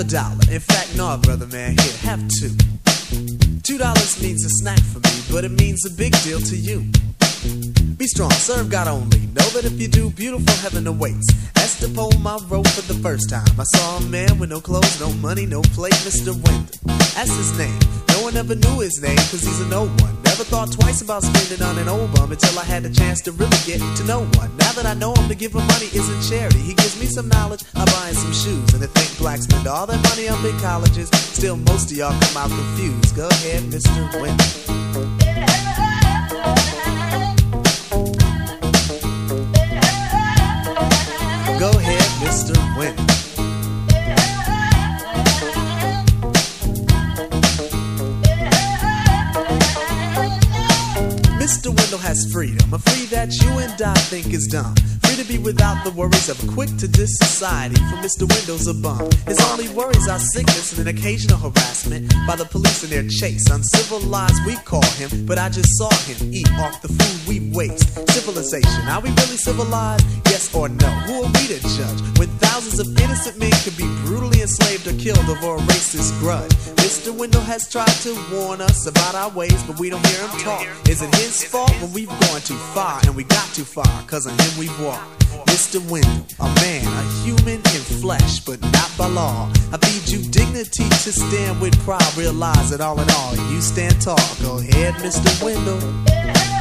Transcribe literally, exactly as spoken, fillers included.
dollar. In fact, no, brother man, here, have two. Two dollars means a snack for me, but it means a big deal to you. Be strong, serve God only. Know that if you do, beautiful heaven awaits. That's the poem I wrote for the first time. I saw a man with no clothes, no money, no plate, Mister Wendell. That's his name. No one ever knew his name, cause he's a no one. Never thought twice about spending on an old bum until I had the chance to really get to know one. Now that I know him, to give him money isn't charity. He gives me some knowledge, I buy him some shoes. And to think blacks spend all their money on big colleges, still most of y'all come out confused. Go ahead, Mister Wendell. Go ahead, Mister Wendell. Mister Wendell has freedom, a free that you and I think is dumb. Free to be without the worries of a quick to diss society, for Mister Wendell's a bum. His only worries are sickness and an occasional harassment by the police in their chase. Uncivilized we call him, but I just saw him eat off the food we waste. Civilization, are we really civilized? Yes or no? Who are we to judge when thousands of innocent men could be brutally enslaved or killed over a racist grudge? Mister Wendell has tried to warn us about our ways, but we don't hear him talk. Is it his fault when we've gone too far and we got too far? Cause on him we've walked. Mister Wendell, a man, a human in flesh, but not by law. I feed you dignity to stand with pride. Realize that all in all, you stand tall. Go ahead, Mister Wendell.